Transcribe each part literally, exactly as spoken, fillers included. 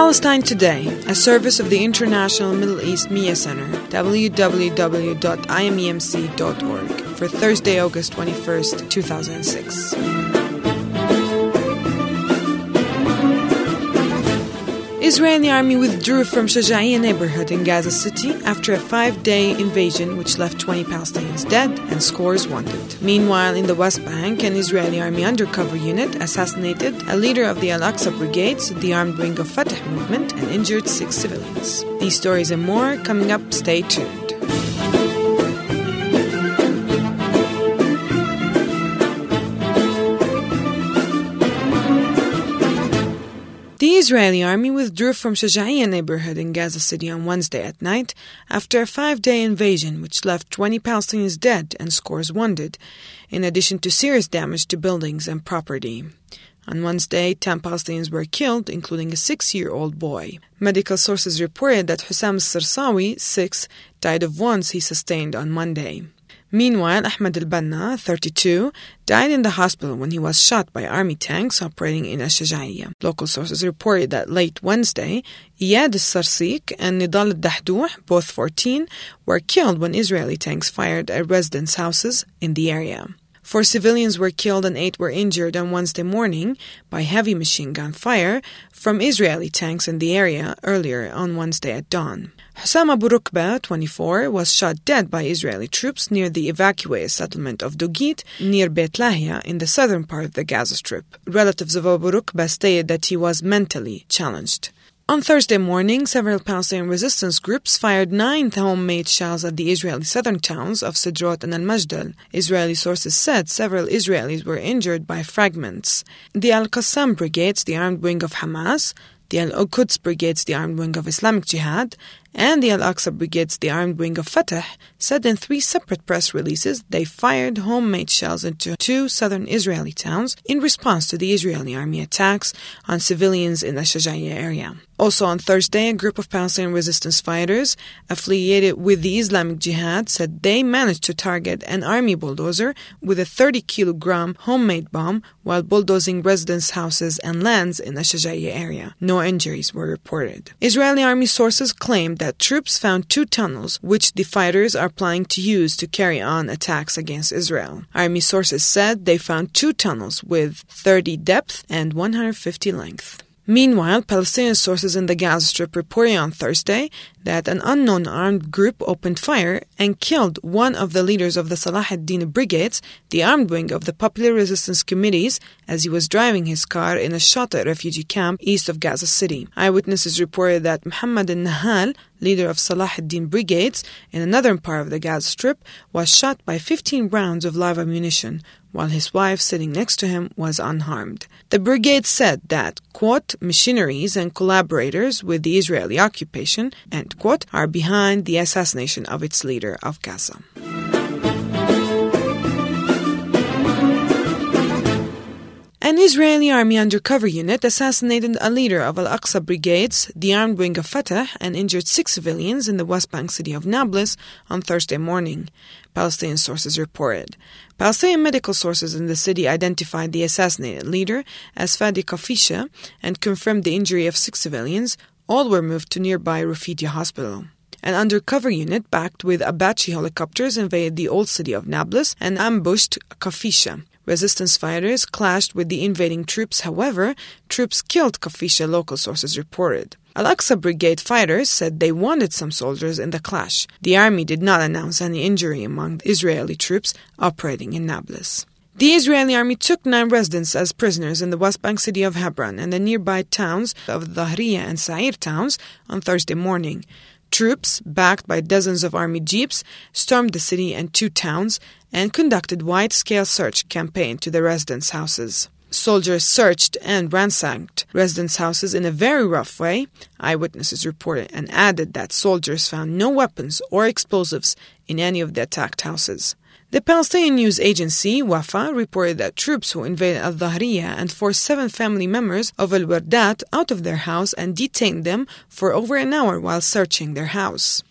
Palestine Today, a service of the International Middle East Media Center, w w w dot i m e m c dot org, for Thursday, August twenty-first, two thousand six. Israeli army withdrew from Shaja'iyya neighborhood in Gaza City after a five-day invasion which left twenty Palestinians dead and scores wounded. Meanwhile, in the West Bank, an Israeli army undercover unit assassinated a leader of the Al-Aqsa Brigades, the armed wing of Fatah movement, and injured six civilians. These stories and more coming up. Stay tuned. The Israeli army withdrew from Shaja'iyya neighborhood in Gaza City on Wednesday at night after a five-day invasion which left twenty Palestinians dead and scores wounded, in addition to serious damage to buildings and property. On Wednesday, ten Palestinians were killed, including a six-year-old boy. Medical sources reported that Hussam al-Sarsawi, six, died of wounds he sustained on Monday. Meanwhile, Ahmed al-Banna, thirty-two, died in the hospital when he was shot by army tanks operating in Al-Shaja'iyya. Local sources reported that late Wednesday, Iyad al-Sarsik and Nidal al-Dahdouh, both fourteen, were killed when Israeli tanks fired at residence houses in the area. Four civilians were killed and eight were injured on Wednesday morning by heavy machine gun fire from Israeli tanks in the area earlier on Wednesday at dawn. Hussam Abu Rukba, twenty-four, was shot dead by Israeli troops near the evacuated settlement of Dugit, near Beit Lahia, in the southern part of the Gaza Strip. Relatives of Abu Rukba stated that he was mentally challenged. On Thursday morning, several Palestinian resistance groups fired nine homemade shells at the Israeli southern towns of Sderot and Al-Majdal. Israeli sources said several Israelis were injured by fragments. The Al-Qassam Brigades, the armed wing of Hamas, the Al-Quds Brigades, the armed wing of Islamic Jihad, and the Al-Aqsa Brigades, the armed wing of Fatah, said in three separate press releases they fired homemade shells into two southern Israeli towns in response to the Israeli army attacks on civilians in the Shaja'iyya area. Also on Thursday, a group of Palestinian resistance fighters affiliated with the Islamic Jihad said they managed to target an army bulldozer with a thirty kilogram homemade bomb while bulldozing residence houses and lands in the Shaja'iyya area. No injuries were reported. Israeli army sources claimed that troops found two tunnels which the fighters are planning to use to carry on attacks against Israel. Army sources said they found two tunnels with thirty depth and one hundred fifty length. Meanwhile, Palestinian sources in the Gaza Strip reported on Thursday that an unknown armed group opened fire and killed one of the leaders of the Salah ad-Din Brigades, the armed wing of the Popular Resistance Committees, as he was driving his car in a Shata refugee camp east of Gaza City. Eyewitnesses reported that Muhammad al-Nahal, leader of Salah ad-Din Brigades in another part of the Gaza Strip, was shot by fifteen rounds of live ammunition, while his wife sitting next to him was unharmed. The brigade said that, quote, missionaries and collaborators with the Israeli occupation, end quote, are behind the assassination of its leader of Gaza. An Israeli army undercover unit assassinated a leader of Al-Aqsa Brigades, the armed wing of Fatah, and injured six civilians in the West Bank city of Nablus on Thursday morning, Palestinian sources reported. Palestinian medical sources in the city identified the assassinated leader as Fadi Kafisha and confirmed the injury of six civilians. All were moved to nearby Rufidia Hospital. An undercover unit backed with Apache helicopters invaded the old city of Nablus and ambushed Kafisha. Resistance fighters clashed with the invading troops. However, troops killed Kafisha, local sources reported. Al-Aqsa Brigade fighters said they wounded some soldiers in the clash. The army did not announce any injury among the Israeli troops operating in Nablus. The Israeli army took nine residents as prisoners in the West Bank city of Hebron and the nearby towns of Dhahriya and Sa'ir towns on Thursday morning. Troops, backed by dozens of army jeeps, stormed the city and two towns and conducted wide-scale search campaign to the residence houses. Soldiers searched and ransacked residence houses in a very rough way, eyewitnesses reported, and added that soldiers found no weapons or explosives in any of the attacked houses. The Palestinian news agency, Wafa, reported that troops who invaded Al-Dhahriya and forced seven family members of Al-Wardat out of their house and detained them for over an hour while searching their house.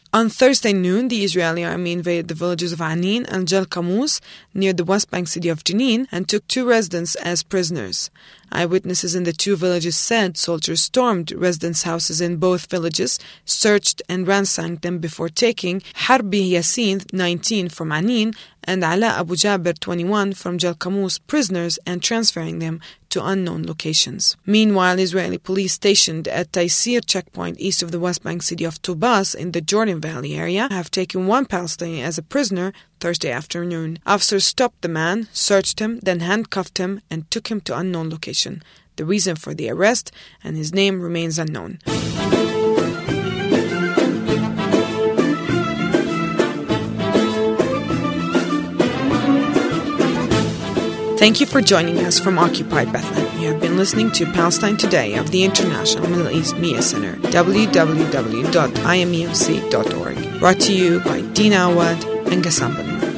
On Thursday noon, the Israeli army invaded the villages of Anin and Jal Qamus near the West Bank city of Jenin and took two residents as prisoners. Eyewitnesses in the two villages said soldiers stormed residents' houses in both villages, searched and ransacked them before taking Harbi Yassin, nineteen, from Anin and Ala Abu Jaber, twenty-one, from Jal Qamus prisoners and transferring them to unknown locations. Meanwhile, Israeli police stationed at Taysir checkpoint east of the West Bank city of Tubas in the Jordan Valley area have taken one Palestinian as a prisoner Thursday afternoon. Officers stopped the man, searched him, then handcuffed him and took him to unknown location. The reason for the arrest and his name remains unknown. Thank you for joining us from Occupied Bethlehem. You have been listening to Palestine Today of the International Middle East Media Center, w w w dot i m e m c dot org. Brought to you by Dina Awad and Gassam Ben Mor.